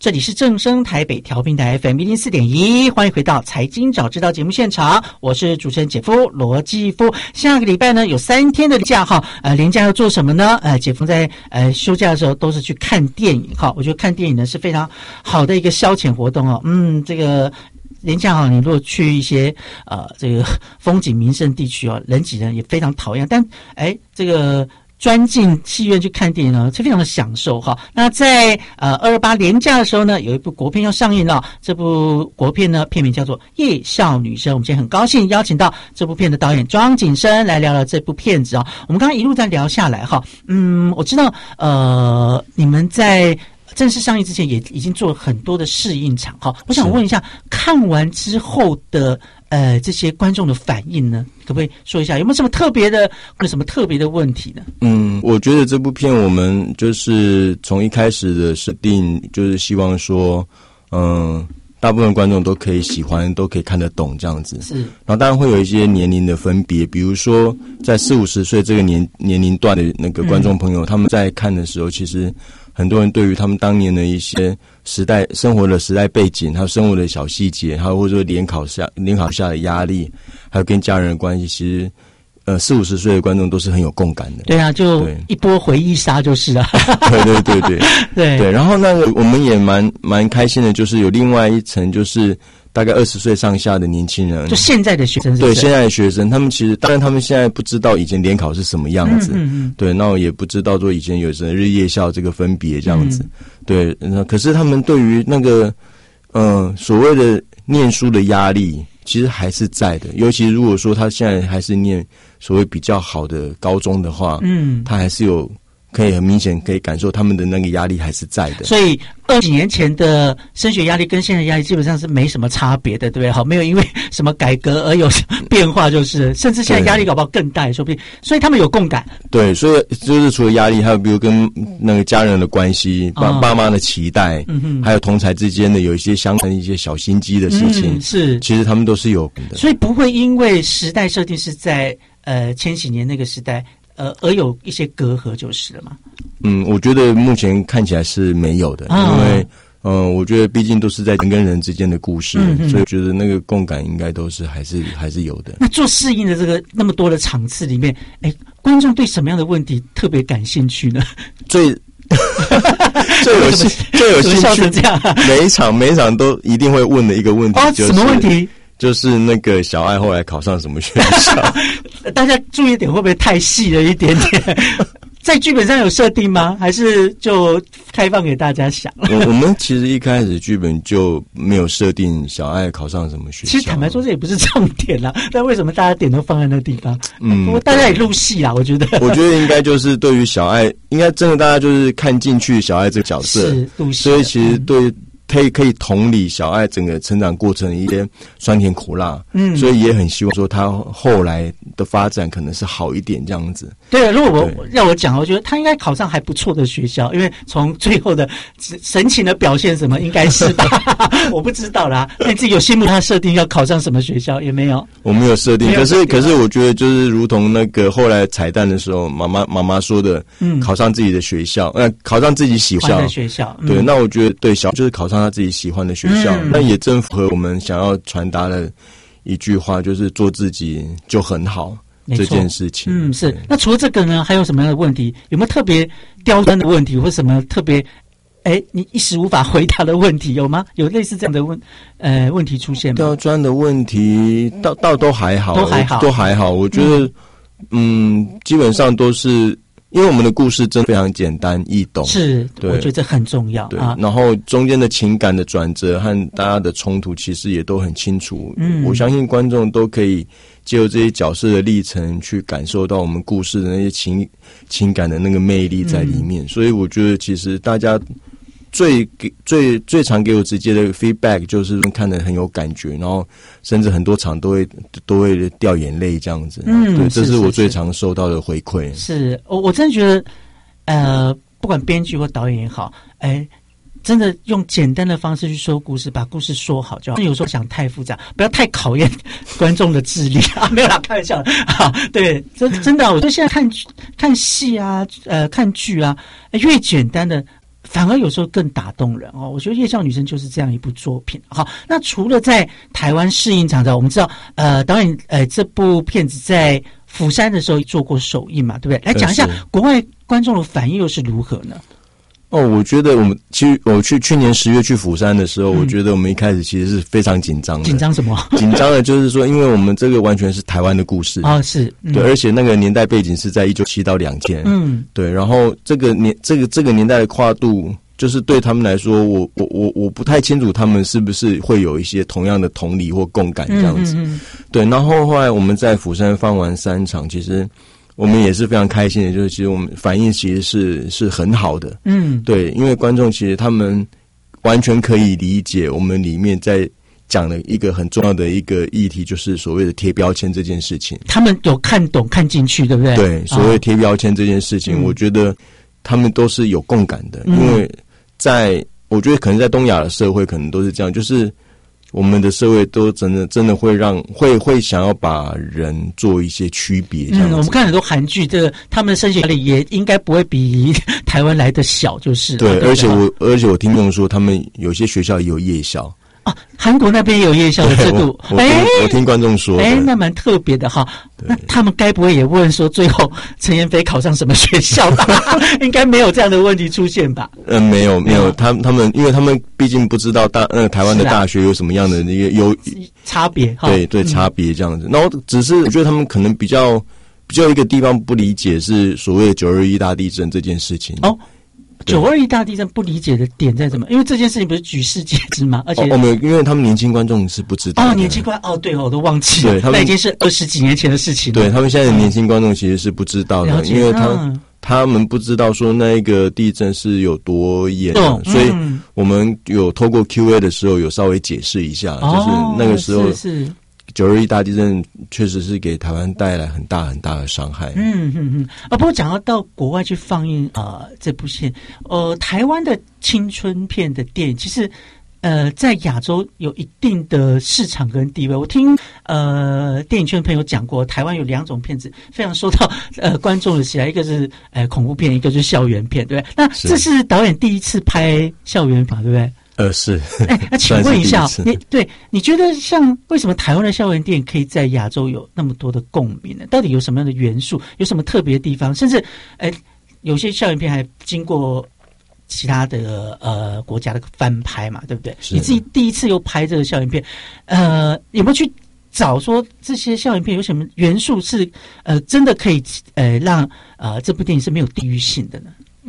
这里是正声台北调频台 FM 104.1，欢迎回到财经早知道节目现场，我是主持人姐夫罗继夫。下个礼拜呢有3天的假哈，连假要做什么呢？姐夫在休假的时候都是去看电影哈，我觉得看电影呢是非常好的一个消遣活动哦。这个连假哈，你如果去一些这个风景名胜地区哦，人挤人也非常讨厌，但这个钻进戏院去看电影呢，是非常的享受哈。那在228连假的时候呢，有一部国片要上映了。这部国片呢，片名叫做《夜笑女生》。我们今天很高兴邀请到这部片的导演庄景生来聊聊这部片子啊。我们刚刚一路在聊下来哈，我知道你们在正式上映之前也已经做了很多的试映场哈。我想问一下，看完之后的这些观众的反应呢，可不可以说一下有没有什么特别的或者什么特别的问题呢？ 我觉得这部片我们就是从一开始的设定，就是希望说，大部分观众都可以喜欢，都可以看得懂这样子。是，然后当然会有一些年龄的分别，比如说在40-50岁这个年龄段的那个观众朋友，他们在看的时候，其实很多人对于他们当年的一些生活的时代背景，还有生活的小细节，还有或者说联考下的压力，还有跟家人的关系，其实40-50岁的观众都是很有共感的。 对啊，就一波回忆杀就是啊。对。 然后那个我们也蛮开心的，就是有另外一层，就是大概20岁上下的年轻人， 就现在的学生是不是？ 对，现在的学生，他们其实当然他们现在不知道以前联考是什么样子，对，那我也不知道说以前有什么日夜校这个分别这样子，对，可是他们对于那个所谓的念书的压力，其实还是在的，尤其如果说他现在还是念所谓比较好的高中的话，他还是有可以很明显可以感受他们的那个压力还是在的。 所以20几年前的升学压力跟现在的压力基本上是没什么差别的，对不对？好，没有因为什么改革而有变化，就是甚至现在压力搞不好更大，说不定。所以他们有共感。对， 所以就是除了压力，还有比如跟那个家人的关系、爸妈的期待，还有同侪之间的有一些相关的一些小心机的事情，是其实他们都是有的。 所以不会因为时代设定是在千禧年那个时代。而有一些隔阂就是了嘛。 我觉得目前看起来是没有的，因为我觉得毕竟都是在人跟人之间的故事，所以我觉得那个共感应该都是还是有的。 那做适应的这个那么多的场次里面，观众对什么样的问题特别感兴趣呢？最有兴趣这样， 每一场都一定会问的一个问题，就是什么问题？ 就是那个小爱后来考上什么学校？ 大家注意点会不会太细了一点点？在剧本上有设定吗？还是就开放给大家想？ 我们其实一开始剧本就没有设定小爱考上什么学校。 其实坦白说，这也不是重点啦。但为什么大家点都放在那个地方？不过大家也入戏啦，我觉得。 我觉得应该就是对于小爱，应该真的大家就是看进去小爱这个角色， 是入戏。 所以其实对。可以同理小爱整个成长过程的一些酸甜苦辣，所以也很希望说他后来的发展可能是好一点这样子。 对，如果让我讲，我觉得他应该考上还不错的学校，因为从最后的神情的表现什么，应该是吧？我不知道啦。那你自己有心目他设定要考上什么学校也没有？ 我没有设定，可是我觉得就是如同那个后来彩蛋的时候，妈妈说的，考上自己的学校，考上自己喜欢的学校。 对，那我觉得对就是考上他自己喜欢的学校，那也正符合我们想要传达的一句话，就是做自己就很好这件事情。 是。那除了这个呢，还有什么样的问题？有没有特别刁钻的问题，或什么特别你一时无法回答的问题有吗？有类似这样的问题出现吗？ 刁钻的问题倒都还好，都还好。我觉得基本上都是。因为我们的故事真的非常简单易懂， 是，我觉得这很重要。 对，然后中间的情感的转折和大家的冲突，其实也都很清楚。我相信观众都可以借由这些角色的历程，去感受到我们故事的那些情感的那个魅力在里面。所以我觉得，其实大家最常给我直接的 feedback 就是看得很有感觉，然后甚至很多场都会掉眼泪这样子。对，这是我最常收到的回馈。 是，我真的觉得，不管编剧或导演也好，真的用简单的方式去说故事，把故事说好就好。有时候想太复杂，不要太考验观众的智力啊！没有啦，开玩笑的。对，真的，我觉得现在看戏啊，看剧啊，越简单的反而有时候更打动人哦。我觉得《夜校女生》就是这样一部作品。好，那除了在台湾试映场的，我们知道导演这部片子在釜山的时候做过首映嘛，对不对？来讲一下国外观众的反应又是如何呢？ 我觉得我去年10月去釜山的时候，我觉得我们一开始其实是非常紧张的。 紧张什么？ 紧张的就是说，因为我们这个完全是台湾的故事是对，而且那个年代背景是在1997到2000，对，然后这个年代的跨度，就是对他们来说，我不太清楚他们是不是会有一些同样的同理或共感这样子。对，然后后来我们在釜山放完3场，其实我们也是非常开心的，就是其实我们反应其实是很好的。对，因为观众其实他们完全可以理解我们里面在讲的一个很重要的一个议题，就是所谓的贴标签这件事情。 他们有看懂看进去，对不对？ 对，所谓贴标签这件事情，我觉得他们都是有共感的，因为我觉得可能在东亚的社会可能都是这样，就是我们的社会都真的会想要把人做一些区别这样子。 我们看很多韩剧，这个他们的升学压力也应该不会比台湾来的小，就是对。而且我听众说，他们有些学校也有夜校。 韩国那边有夜校的制度， 我听观众说， 那蛮特别的哈。那他们该不会也问说，最后陈妍霏考上什么学校吧？应该没有这样的问题出现吧？ 没有，他们，因为他们毕竟不知道台湾的大学有什么样的一个差别， 对差别这样子。然后只是我觉得他们可能比较一个地方不理解是所谓的921大地震这件事情。 921大地震不理解的点在什么？因为这件事情不是举世皆知吗？而且因为他们年轻观众是不知道的。 年轻观对我都忘记了，那已经是20几年前的事情了。 对，他们现在的年轻观众其实是不知道的，因为他们不知道说那一个地震是有多严，所以我们有透过 Q&A 的时候有稍微解释一下，就是那个时候是921大地震确实是给台湾带来很大很大的伤害。 不过讲到国外去放映这部片，台湾的青春片的电影，其实在亚洲有一定的市场跟地位。我听电影圈朋友讲过，台湾有2种片子非常受到观众的喜爱，一个是恐怖片，一个就是校园片，对不对？那这是导演第一次拍校园片，对不对？ 是。 那请问一下，你觉得像为什么台湾的校园电影可以在亚洲有那么多的共鸣呢？到底有什么样的元素？有什么特别的地方？甚至有些校园片还经过其他的国家的翻拍嘛，对不对？你自己第一次又拍这个校园片，有没有去找说这些校园片有什么元素是真的可以让这部电影是没有地域性的呢？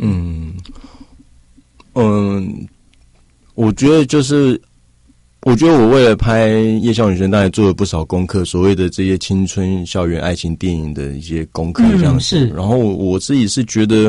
我觉得我为了拍《夜校女生》，当然做了不少功课，所谓的这些青春校园爱情电影的一些功课这样子。然后我自己是觉得，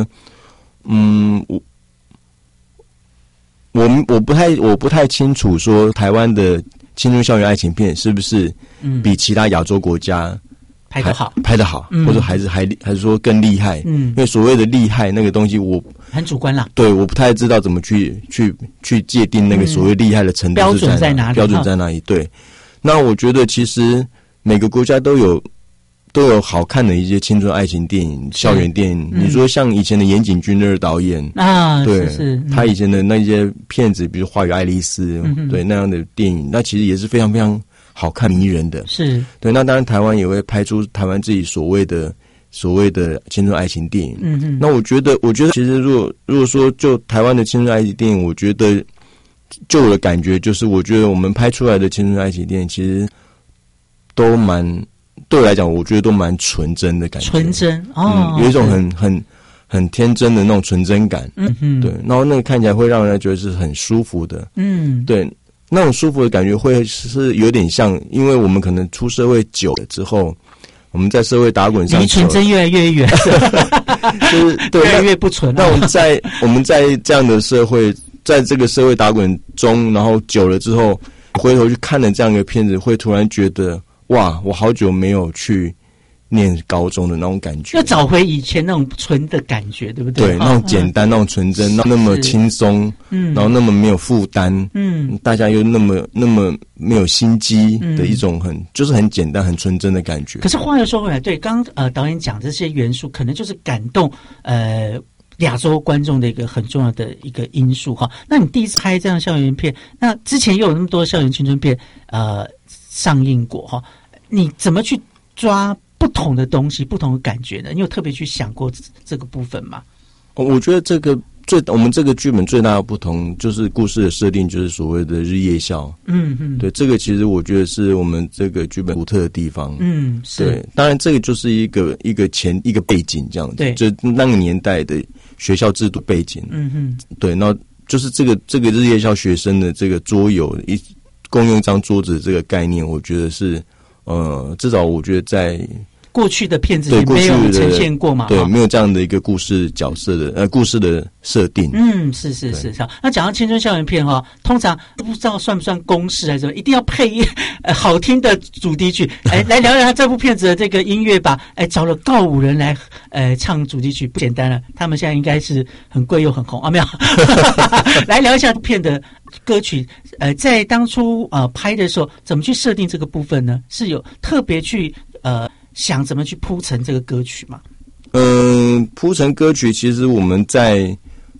我不太清楚说台湾的青春校园爱情片是不是比其他亚洲国家拍得好， 或者还是说更厉害。因为所谓的厉害那个东西，我很主观啦。 对，我不太知道怎么去界定那个所谓厉害的程度标准在哪里？ 标准在哪里？对。那我觉得其实每个国家都有好看的一些青春爱情电影、校园电影。你说像以前的岩井俊二导演对，他以前的那些片子，比如《花与爱丽丝》，对那样的电影，那其实也是非常非常好看迷人的。 是对。那当然台湾也会拍出台湾自己所谓的青春爱情电影。那我觉得其实如果说就台湾的青春爱情电影，我觉得就我的感觉就是，我觉得我们拍出来的青春爱情电影其实都对我来讲，我觉得都蛮纯真的感觉。 纯真有一种很天真的那种纯真感。对。然后那个看起来会让人觉得是很舒服的。对。那种舒服的感觉会是有点像，因为我们可能出社会久了之后，我们在社会打滚上， 离纯真越来越远， 就是对越来越不纯。 那我们在这样的社会，在这个社会打滚中，然后久了之后，回头去看了这样一个片子，会突然觉得哇，我好久没有去念高中的那种感觉， 要找回以前那种纯的感觉，对不对？ 对，那种简单、那种纯真，那么轻松，然后那么没有负担，大家又那么没有心机的一种就是很简单、很纯真的感觉。 可是话又说回来，对，刚导演讲这些元素，可能就是感动亚洲观众的一个很重要的一个因素哈。那你第一次拍这样校园片，那之前也有那么多校园青春片上映过哈，你怎么去抓不同的东西、不同的感觉呢？你有特别去想过这个部分吗？ 我觉得我们这个剧本最大的不同就是故事的设定，就是所谓的日夜校。对，这个其实我觉得是我们这个剧本独特的地方。是。对，当然这个就是一个背景这样子，对，就那个年代的学校制度背景。对，那就是这个日夜校学生的这个桌游共用一张桌子这个概念，我觉得是至少我觉得在过去的片子也没有呈现过嘛， 对，没有这样的一个故事角色的故事的设定。是。那讲到青春校园片哈，通常不知道算不算公式还是什么，一定要配好听的主题曲。来聊聊这部片子的这个音乐吧。找了告五人来唱主题曲不简单了，他们现在应该是很贵又很红啊，没有？来聊一下片的歌曲。在当初拍的时候，怎么去设定这个部分呢？是有特别去想怎么去铺陈这个歌曲嘛？ 铺陈歌曲，其实我们在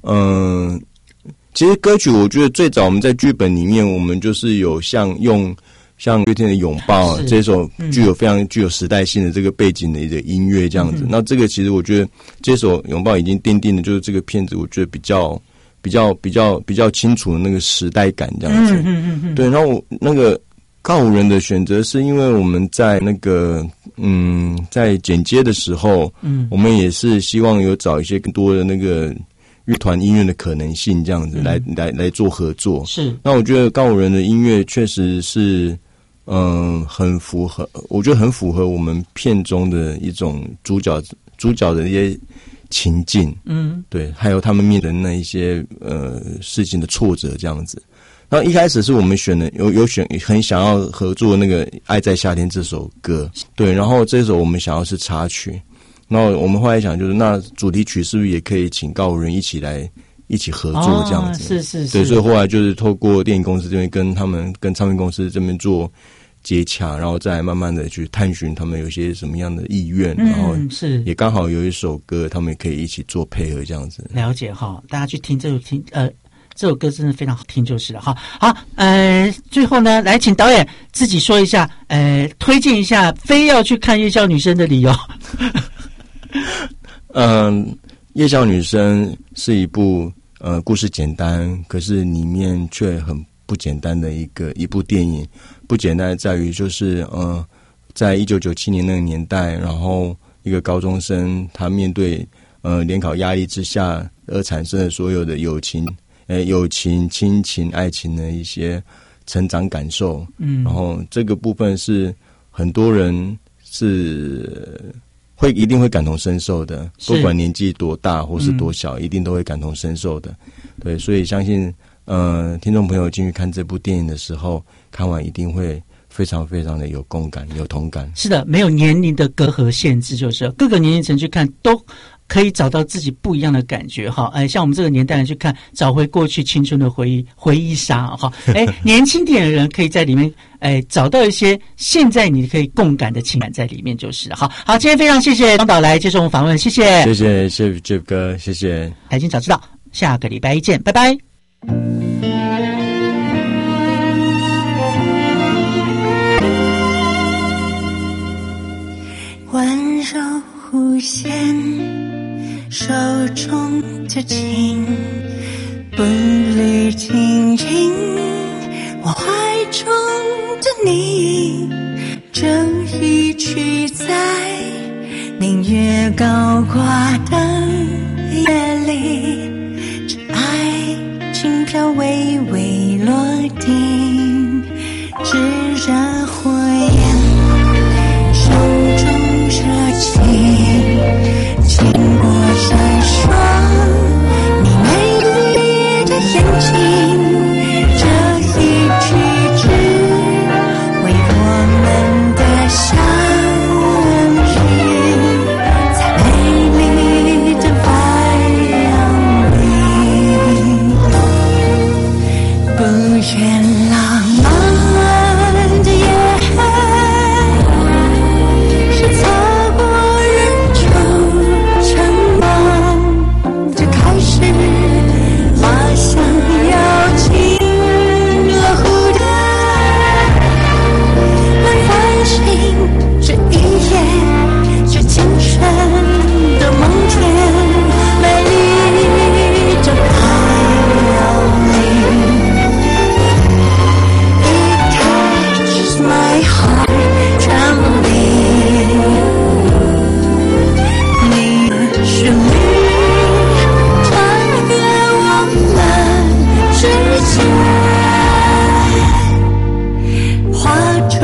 其实歌曲，我觉得最早我们在剧本里面，我们就是有像乐天的拥抱这首非常具有时代性的这个背景的一个音乐这样子。那这个其实我觉得这首拥抱已经奠定的就是这个片子，我觉得比较清楚的那个时代感这样子。对，然后那个告五人的选择是因为我们在那个在剪接的时候，我们也是希望有找一些更多的那个乐团音乐的可能性，这样子来做合作。是，那我觉得告五人的音乐确实是很符合，我觉得很符合我们片中的一种主角的一些情境。对，还有他们面对那一些事情的挫折这样子。然后一开始是我们选的很想要合作那个《爱在夏天》这首歌，对，然后这首我们想要是插曲，然后我们后来想就是那主题曲是不是也可以请告五人一起合作这样子？是，对，所以后来就是透过电影公司这边跟唱片公司这边做接洽，然后再慢慢的去探寻他们有些什么样的意愿，然后是也刚好有一首歌他们也可以一起做配合这样子。 了解哈，大家去听这首歌真的非常好听就是了哈。好，最后呢，来请导演自己说一下，推荐一下非要去看《夜校女生》的理由。 夜校女生是一部故事简单，可是里面却很不简单的一部电影。不简单在于就是在1997年那个年代，然后一个高中生他面对联考压力之下而产生的所有的友情、亲情、爱情的一些成长感受。然后这个部分是很多人是一定会感同身受的，不管年纪多大或是多小，一定都会感同身受的。对，所以相信听众朋友进去看这部电影的时候，看完一定会非常非常的有共感、有同感。 是的，没有年龄的隔阂限制，就是各个年龄层去看都可以找到自己不一样的感觉哈。像我们这个年代人去看，找回过去青春的回忆杀哈。年轻点的人可以在里面找到一些现在你可以共感的情感在里面就是了。好，今天非常谢谢张导来接受我们访问，谢谢 Jeff 哥，谢谢。 财经早知道，下个礼拜一见，拜拜。 温柔弧线，手中的情步履轻轻，我怀中的你正一曲在明月高挂的夜里，这爱轻飘微微落定，炙热火焰，手中热情经过闪烁你美丽的眼睛，这一句句为我们的相遇，在美丽的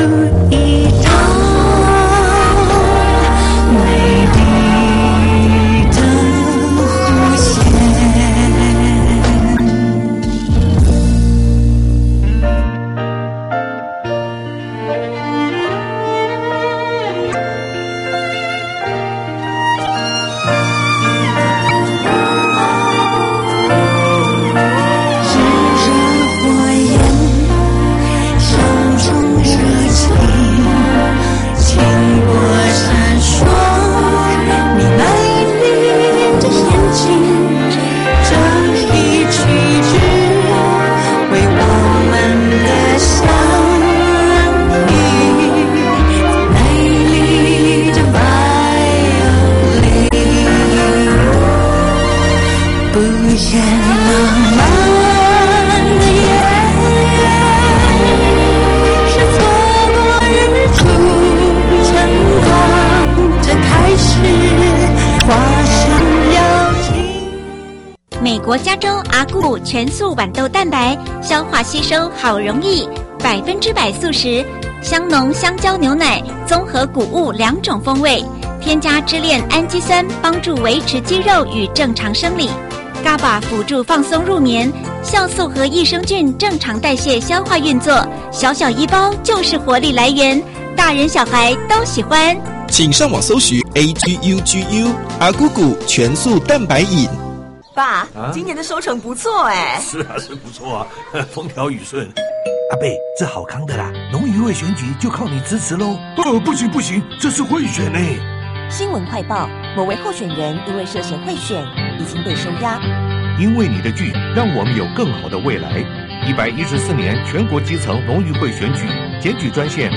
一道美丽的弧线。 美国加州阿固全素豌豆蛋白，消化吸收好容易，100%素食，香浓香蕉牛奶，综合谷物2种风味，添加支链氨基酸，帮助维持肌肉与正常生理。GABA 辅助放松入眠，酵素和益生菌正常代谢消化运作，小小一包就是活力来源，大人小孩都喜欢。 请上网搜寻 AGUGU 阿姑谷全素蛋白饮。 爸，今年的收成不错哎。 是啊，是不错啊，风调雨顺。阿贝，这好康的啦，农渔会选举就靠你支持喽。不行不行，这是贿选呢。 新闻快报：某位候选人因为涉嫌贿选，已经被收押。 因为你的剧，让我们有更好的未来。114年全国基层农渔会选举，检举专线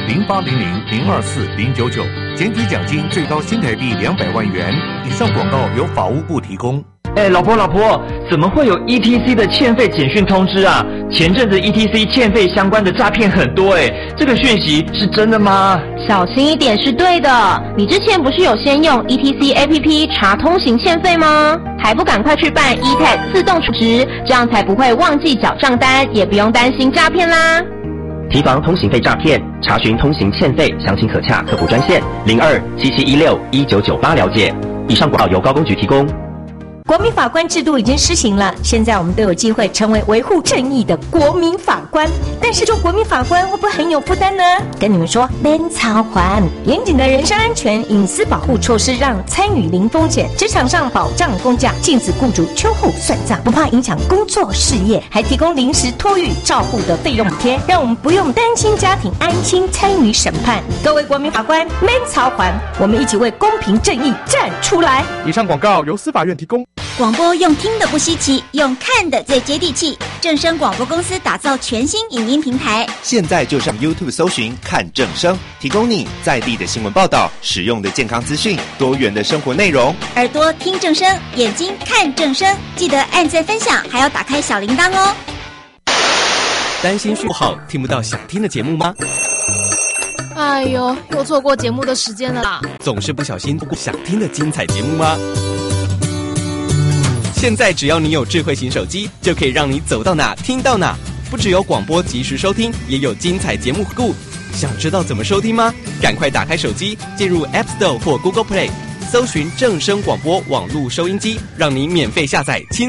0800-024-099，检举奖金最高新台币200万元。以上广告由法务部提供。 老婆，怎么会有 ETC 的欠费简讯通知啊？前阵子 ETC 欠费相关的诈骗很多这个讯息是真的吗？ 小心一点是对的。你之前不是有先用 ETC APP 查通行欠费吗？还不赶快去办 eTag 自动储值，这样才不会忘记缴账单，也不用担心诈骗啦。 提防通行费诈骗，查询通行欠费，详情可洽客服专线02-7716-1998了解。以上广告由高工局提供。 国民法官制度已经施行了，现在我们都有机会成为维护正义的国民法官。但是做国民法官会不会很有负担呢？跟你们说，免操还严谨的人身安全、隐私保护措施，让参与零风险，职场上保障公假，禁止雇主秋后算账，不怕影响工作事业，还提供临时托育照护的费用补贴，让我们不用担心家庭，安心参与审判。各位国民法官，免操还，我们一起为公平正义站出来。 以上广告由司法院提供。 广播用听的不稀奇，用看的最接地气。正声广播公司打造全新影音平台， 现在就上 YouTube 搜寻看正声，提供你在地的新闻报道、实用的健康资讯、多元的生活内容。 耳朵听正声，眼睛看正声，记得按赞分享，还要打开小铃铛哦。 担心睡不好，听不到想听的节目吗？ 哎呦，又错过节目的时间了啦！ 总是不小心错过想听的精彩节目吗？现在只要你有智慧型手机，就可以让你走到哪听到哪。不只有广播及时收听，也有精彩节目回顾。想知道怎么收听吗？赶快打开手机，进入 App Store 或 Google Play， 搜寻正声广播网络收音机，让你免费下载轻